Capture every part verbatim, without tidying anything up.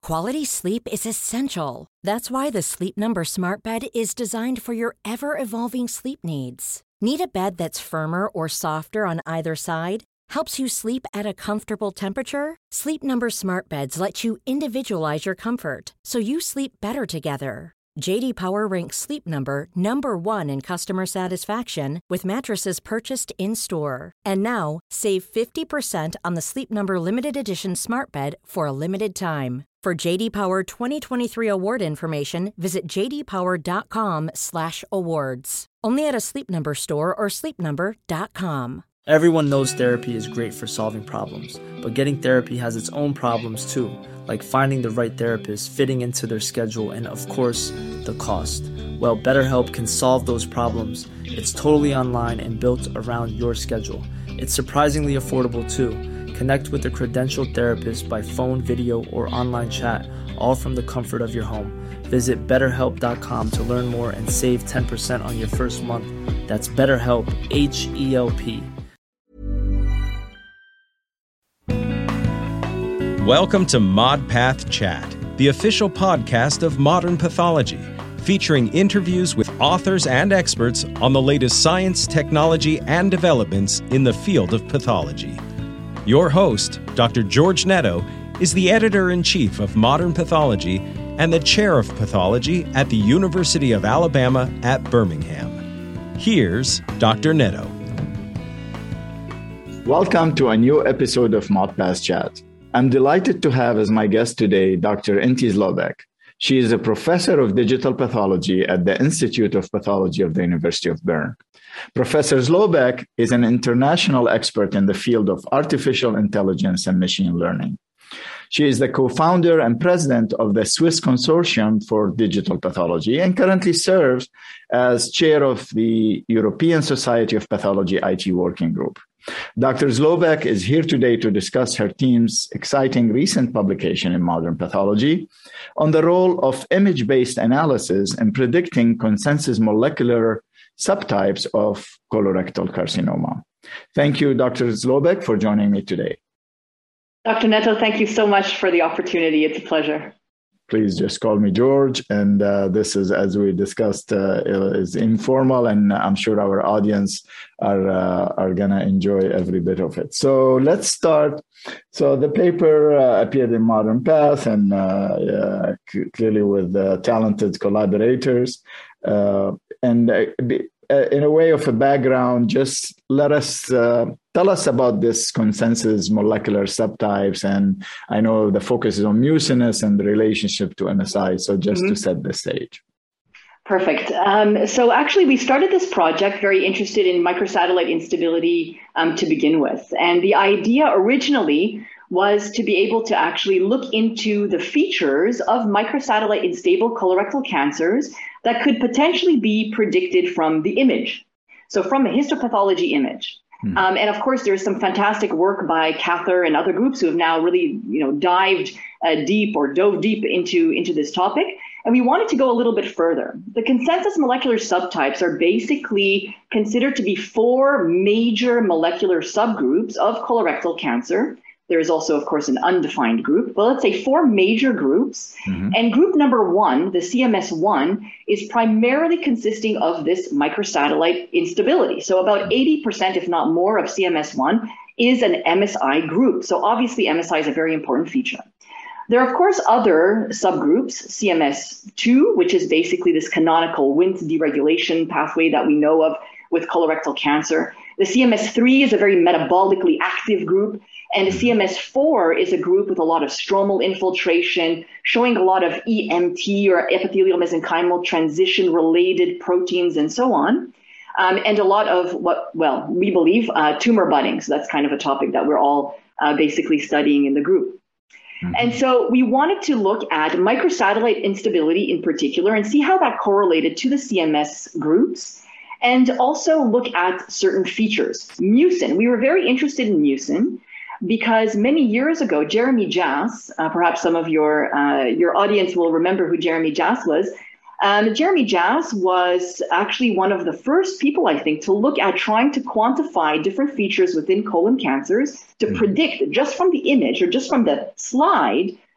Quality sleep is essential. That's why the Sleep Number Smart Bed is designed for your ever-evolving sleep needs. Need a bed that's firmer or softer on either side? Helps you sleep at a comfortable temperature? Sleep Number Smart Beds let you individualize your comfort, so you sleep better together. J D Power ranks Sleep Number number one in customer satisfaction with mattresses purchased in-store. And now, save fifty percent on the Sleep Number Limited Edition Smart Bed for a limited time. For J D Power twenty twenty-three award information, visit j d power dot com slash awards. Only at a Sleep Number store or sleep number dot com. Everyone knows therapy is great for solving problems, but getting therapy has its own problems too, like finding the right therapist, fitting into their schedule, and of course, the cost. Well, BetterHelp can solve those problems. It's totally online and built around your schedule. It's surprisingly affordable too. Connect with a credentialed therapist by phone, video, or online chat, all from the comfort of your home. Visit better help dot com to learn more and save ten percent on your first month. That's BetterHelp, H E L P. Welcome to ModPath Chat, the official podcast of Modern Pathology, featuring interviews with authors and experts on the latest science, technology, and developments in the field of pathology. Your host, Doctor George Netto, is the editor-in-chief of Modern Pathology and the chair of pathology at the University of Alabama at Birmingham. Here's Doctor Netto. Welcome to a new episode of ModPath Chat. I'm delighted to have as my guest today Doctor Inti Zlobek. She is a professor of digital pathology at the Institute of Pathology of the University of Bern. Professor Zlobek is an international expert in the field of artificial intelligence and machine learning. She is the co-founder and president of the Swiss Consortium for Digital Pathology and currently serves as chair of the European Society of Pathology I T Working Group. Doctor Zlobek is here today to discuss her team's exciting recent publication in Modern Pathology on the role of image-based analysis in predicting consensus molecular subtypes of colorectal carcinoma. Thank you, Doctor Zlobek, for joining me today. Doctor Netto, thank you so much for the opportunity. It's a pleasure. Please just call me George. And uh, this is, as we discussed, uh, is informal, and I'm sure our audience are uh, are going to enjoy every bit of it. So let's start. So the paper uh, appeared in Modern Path, and uh, uh, c- clearly with uh, talented collaborators. Uh, and uh, in a way of a background, just let us uh, tell us about this consensus molecular subtypes. And I know the focus is on mucinous and the relationship to M S I. So just mm-hmm. to set the stage. Perfect. Um, so actually, we started this project very interested in microsatellite instability um, to begin with. And the idea originally was to be able to actually look into the features of microsatellite unstable colorectal cancers that could potentially be predicted from the image. So from a histopathology image. Hmm. Um, and of course, there's some fantastic work by Cather and other groups who have now really, you know, dived uh, deep or dove deep into, into this topic. And we wanted to go a little bit further. The consensus molecular subtypes are basically considered to be four major molecular subgroups of colorectal cancer. There is also, of course, an undefined group, but let's say four major groups. Mm-hmm. And group number one, the C M S one, is primarily consisting of this microsatellite instability. So about eighty percent, if not more, of C M S one is an M S I group. So obviously, M S I is a very important feature. There are, of course, other subgroups, C M S two, which is basically this canonical Wnt deregulation pathway that we know of with colorectal cancer. The C M S three is a very metabolically active group. And the C M S four is a group with a lot of stromal infiltration, showing a lot of E M T or epithelial mesenchymal transition-related proteins and so on. Um, and a lot of what, well, we believe uh, tumor budding. So that's kind of a topic that we're all uh, basically studying in the group. Mm-hmm. And so we wanted to look at microsatellite instability in particular and see how that correlated to the C M S groups, and also look at certain features. Mucin, we were very interested in mucin because many years ago, Jeremy Jass, uh, perhaps some of your uh, your audience will remember who Jeremy Jass was. Um, Jeremy Jass was actually one of the first people, I think, to look at trying to quantify different features within colon cancers to mm-hmm. predict just from the image or just from the slide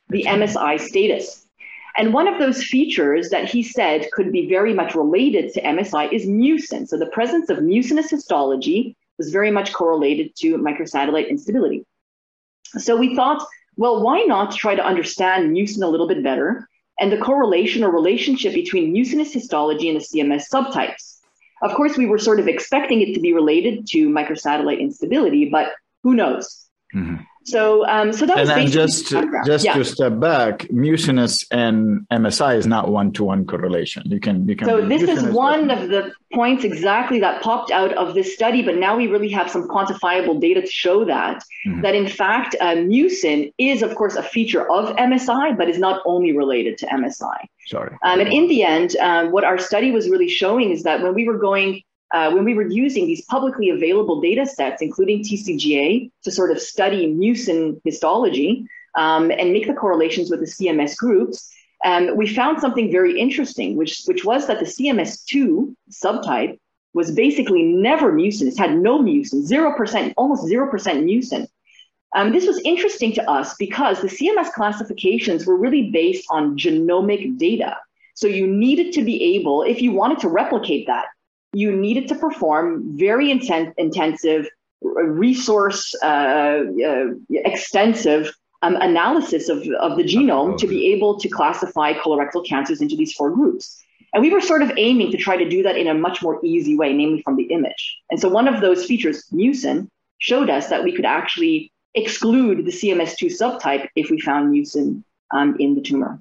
the M S I status. And one of those features that he said could be very much related to M S I is mucin. So the presence of mucinous histology was very much correlated to microsatellite instability. So we thought, well, why not try to understand mucin a little bit better and the correlation or relationship between mucinous histology and the C M S subtypes? Of course, we were sort of expecting it to be related to microsatellite instability, but who knows? Mm-hmm. So, um, so that and was then just just yeah. to step back, mucinous and M S I is not one-to-one correlation. You can you can. So this is one of the points exactly that popped out of this study, but now we really have some quantifiable data to show that mm-hmm. that in fact uh, mucin is of course a feature of M S I, but is not only related to M S I. Sorry. Um, and in the end, um, what our study was really showing is that when we were going. Uh, when we were using these publicly available data sets, including T C G A, to sort of study mucin histology um, and make the correlations with the C M S groups, um, we found something very interesting, which, which was that the C M S two subtype was basically never mucinous, had no mucin, zero percent, almost zero percent mucin. Um, this was interesting to us because the C M S classifications were really based on genomic data. So you needed to be able, if you wanted to replicate that, you needed to perform very inten- intensive, resource uh, uh, extensive um, analysis of, of the genome to be able to classify colorectal cancers into these four groups. And we were sort of aiming to try to do that in a much more easy way, namely from the image. And so one of those features, mucin, showed us that we could actually exclude the C M S two subtype if we found mucin um, in the tumor.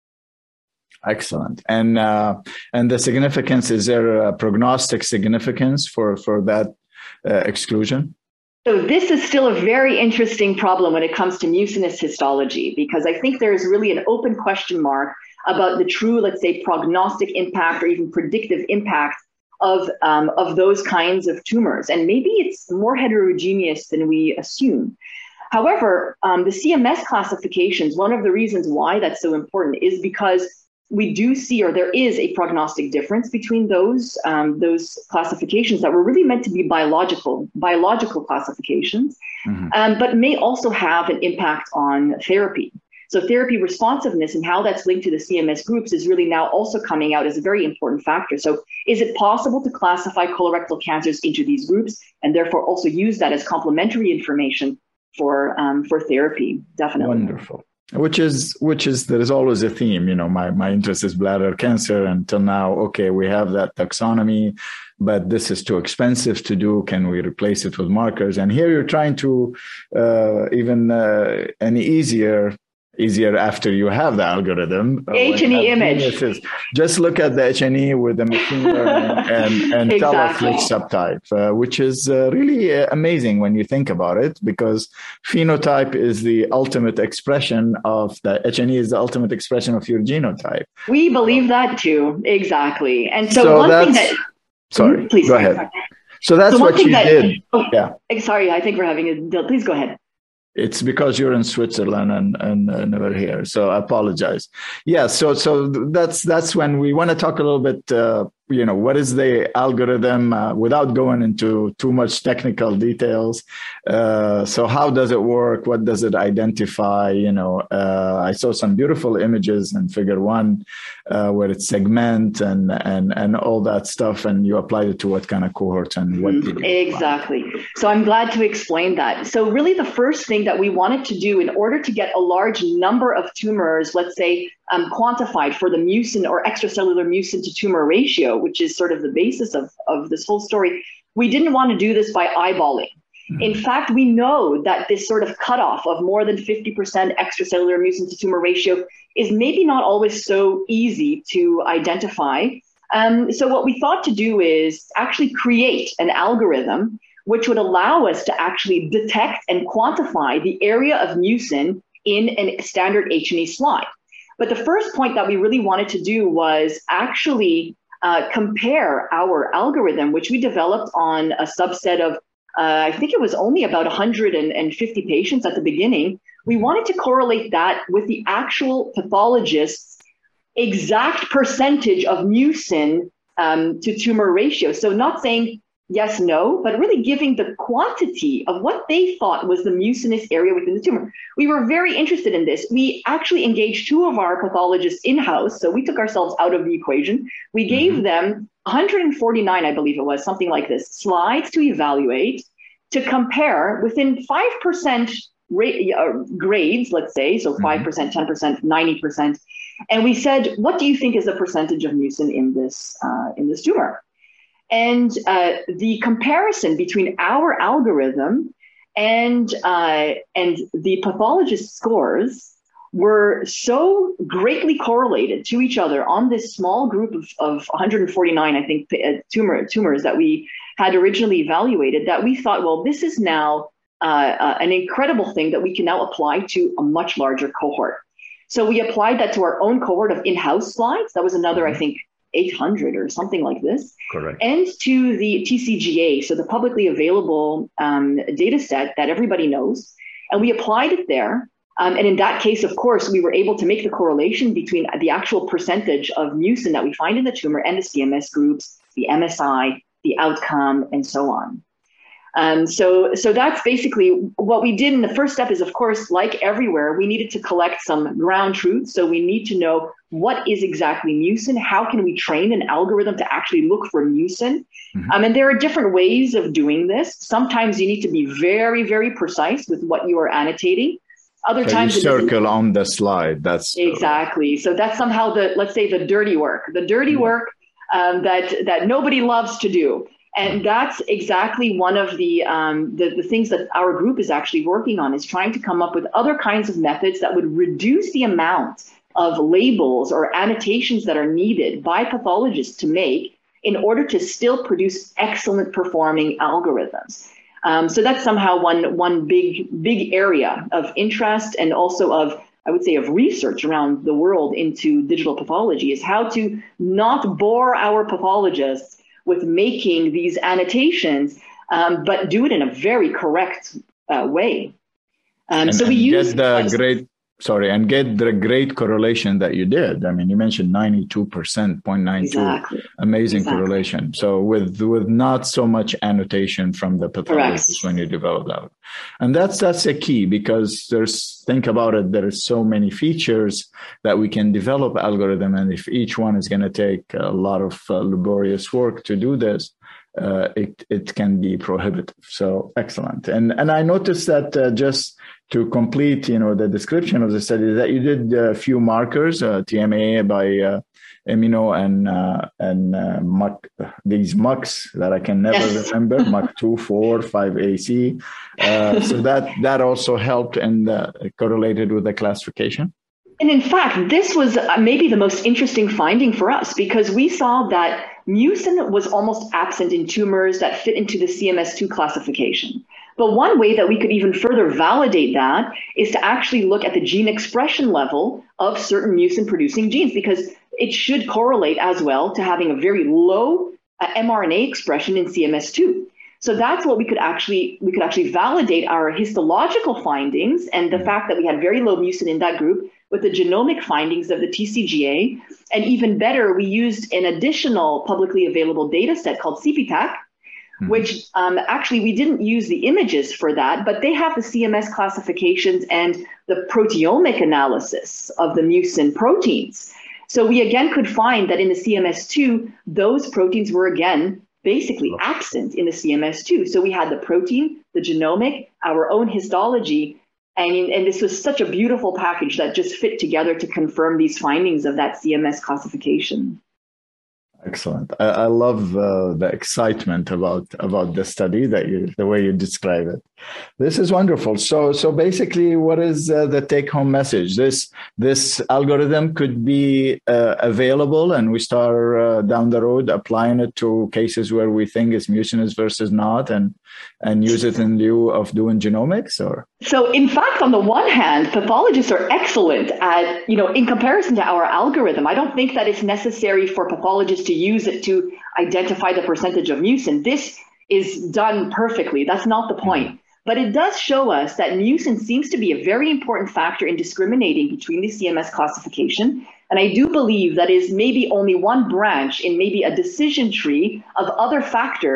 Excellent. And uh, and the significance, is there a prognostic significance for, for that uh, exclusion? So this is still a very interesting problem when it comes to mucinous histology, because I think there's really an open question mark about the true, let's say, prognostic impact or even predictive impact of, um, of those kinds of tumors. And maybe it's more heterogeneous than we assume. However, um, the C M S classifications, one of the reasons why that's so important is because we do see, or there is a prognostic difference between those um, those classifications that were really meant to be biological biological classifications, mm-hmm. um, but may also have an impact on therapy. So therapy responsiveness and how that's linked to the C M S groups is really now also coming out as a very important factor. So is it possible to classify colorectal cancers into these groups and therefore also use that as complementary information for um, for therapy? Definitely. Wonderful. Which is, which is, there is always a theme, you know, my, my interest is bladder cancer until now. Okay, we have that taxonomy, but this is too expensive to do. Can we replace it with markers? And here you're trying to uh, even uh, an easier, easier after you have the algorithm. H and E image. Just look at the H and E with the machine learning and, and exactly. tell us which subtype, uh, which is uh, really uh, amazing when you think about it, because phenotype is the ultimate expression of the H and E is the ultimate expression of your genotype. We believe that too. Exactly. And so, so one thing that, sorry, please go ahead. So that's so what you that, did. Oh, yeah. Sorry, I think we're having a, please go ahead. It's because you're in Switzerland and, and uh, never here. So I apologize. Yeah. So, so that's, that's when we want to talk a little bit, uh, you know, what is the algorithm uh, without going into too much technical details. Uh, so how does it work? What does it identify? You know, uh, I saw some beautiful images in figure one uh, where it's segment and, and, and all that stuff. And you applied it to what kind of cohorts and what did you Exactly. Find? So I'm glad to explain that. So really the first thing that we wanted to do in order to get a large number of tumors, let's say, Um, quantified for the mucin or extracellular mucin to tumor ratio, which is sort of the basis of, of this whole story, we didn't want to do this by eyeballing. Mm-hmm. In fact, we know that this sort of cutoff of more than fifty percent extracellular mucin to tumor ratio is maybe not always so easy to identify. Um, so what we thought to do is actually create an algorithm which would allow us to actually detect and quantify the area of mucin in a standard H and E slide. But the first point that we really wanted to do was actually uh, compare our algorithm, which we developed on a subset of, uh, I think it was only about one hundred fifty patients at the beginning. We wanted to correlate that with the actual pathologist's exact percentage of mucin um, to tumor ratio. So not saying yes, no, but really giving the quantity of what they thought was the mucinous area within the tumor. We were very interested in this. We actually engaged two of our pathologists in-house, so we took ourselves out of the equation. We gave mm-hmm. them one hundred forty-nine, I believe it was, something like this, slides to evaluate, to compare within five percent rate, uh, grades, let's say, so five percent, ten percent, ninety percent. And we said, what do you think is the percentage of mucin in this, uh, in this tumor? And uh, the comparison between our algorithm and uh, and the pathologist scores were so greatly correlated to each other on this small group of, of one hundred forty-nine, I think, uh, tumor, tumors that we had originally evaluated, that we thought, well, this is now uh, uh, an incredible thing that we can now apply to a much larger cohort. So we applied that to our own cohort of in-house slides. That was another, I think, eight hundred or something like this. Correct. And to the T C G A, so the publicly available um, data set that everybody knows. And we applied it there. Um, and in that case, of course, we were able to make the correlation between the actual percentage of mucin that we find in the tumor and the C M S groups, the M S I, the outcome, and so on. Um, so, so that's basically what we did in the first step is, of course, like everywhere, we needed to collect some ground truth. So we need to know what is exactly mucin, how can we train an algorithm to actually look for mucin. Mm-hmm. Um, and there are different ways of doing this. Sometimes you need to be very, very precise with what you are annotating. Other so times you circle on the slide. That's exactly. So that's somehow the, let's say, the dirty work, the dirty mm-hmm. work um, that, that nobody loves to do. And that's exactly one of the, um, the the things that our group is actually working on, is trying to come up with other kinds of methods that would reduce the amount of labels or annotations that are needed by pathologists to make in order to still produce excellent performing algorithms. Um, so that's somehow one one big big area of interest, and also of, I would say, of research around the world into digital pathology, is how to not bore our pathologists with making these annotations, um, but do it in a very correct uh, way. Um, and, so we and use get the great, sorry, and get the great correlation that you did. I mean, you mentioned ninety-two percent, zero point nine two, exactly. amazing exactly. correlation. So with with not so much annotation from the pathologist when you develop that. And that's that's a key, because there's, think about it, there are so many features that we can develop algorithm. And if each one is going to take a lot of uh, laborious work to do this, uh, it, it can be prohibitive. So excellent. And, and I noticed that uh, just to complete, you know, the description of the study, that you did a few markers, uh, T M A by uh, Immuno and uh, and uh, M U C, these M U Cs that I can never yes. remember, M U C two, four, five A C. Uh, so that that also helped and uh, correlated with the classification. And in fact, this was maybe the most interesting finding for us, because we saw that mucin was almost absent in tumors that fit into the C M S two classification. But one way that we could even further validate that is to actually look at the gene expression level of certain mucin-producing genes, because it should correlate as well to having a very low uh, mRNA expression in C M S two. So that's what we could actually we could actually validate our histological findings and the fact that we had very low mucin in that group with the genomic findings of the T C G A. And even better, we used an additional publicly available data set called C P T A C, mm-hmm. which um, actually we didn't use the images for that, but they have the C M S classifications and the proteomic analysis of the mucin proteins. So we again could find that in the C M S two, those proteins were again basically absent in the C M S two. So we had the protein, the genomic, our own histology, and, and this was such a beautiful package that just fit together to confirm these findings of that C M S classification. Excellent. I, I love uh, the excitement about about the study, that you, the way you describe it. This is wonderful. So, so basically, what is uh, the take-home message? This this algorithm could be uh, available, and we start uh, down the road applying it to cases where we think it's mucinous versus not, and and use it in lieu of doing genomics, or? So, in fact, on the one hand, pathologists are excellent at, you know, in comparison to our algorithm. I don't think that it's necessary for pathologists to use it to identify the percentage of mucin. This is done perfectly. That's not the point. But it does show us that mucin seems to be a very important factor in discriminating between the C M S classification. And I do believe that is maybe only one branch in maybe a decision tree of other factors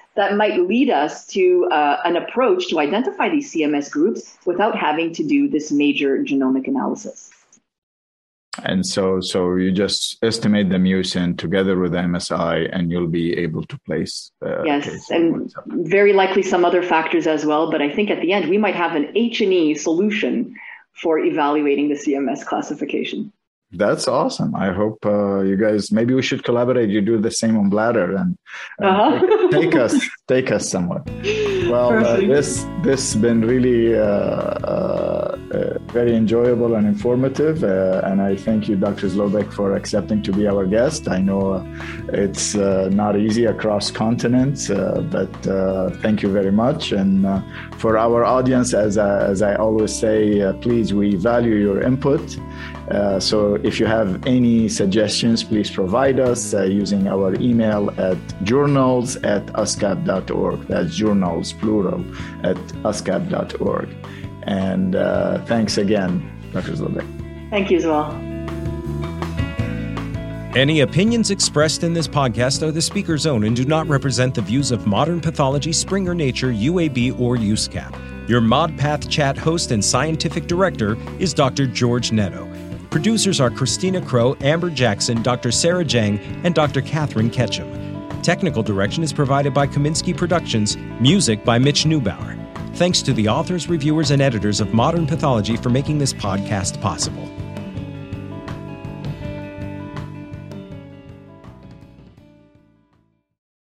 that might lead us to uh, an approach to identify these C M S groups without having to do this major genomic analysis. And so, so you just estimate the mucin together with the M S I, and you'll be able to place. Uh, yes, and very likely some other factors as well. But I think at the end, we might have an H and E solution for evaluating the C M S classification. That's awesome. I hope uh, you guys, maybe we should collaborate. You do the same on bladder and, and uh-huh. take, take us take us somewhere. Well, uh, this this has been really uh, uh, uh, very enjoyable and informative. Uh, and I thank you, Doctor Zlobek, for accepting to be our guest. I know uh, it's uh, not easy across continents, uh, but uh, thank you very much. And uh, for our audience, as I, as I always say, uh, please, we value your input. Uh, so if you have any suggestions, please provide us uh, using our email at journals at uscap dot org. That's journals, plural, at uscap dot org. And uh, thanks again, Doctor Zlobek. Thank you as well. Any opinions expressed in this podcast are the speaker's own and do not represent the views of Modern Pathology, Springer Nature, U A B, or USCAP. Your ModPath Chat host and scientific director is Doctor George Netto. Producers are Christina Crow, Amber Jackson, Doctor Sarah Jang, and Doctor Catherine Ketchum. Technical direction is provided by Kaminsky Productions, music by Mitch Neubauer. Thanks to the authors, reviewers, and editors of Modern Pathology for making this podcast possible.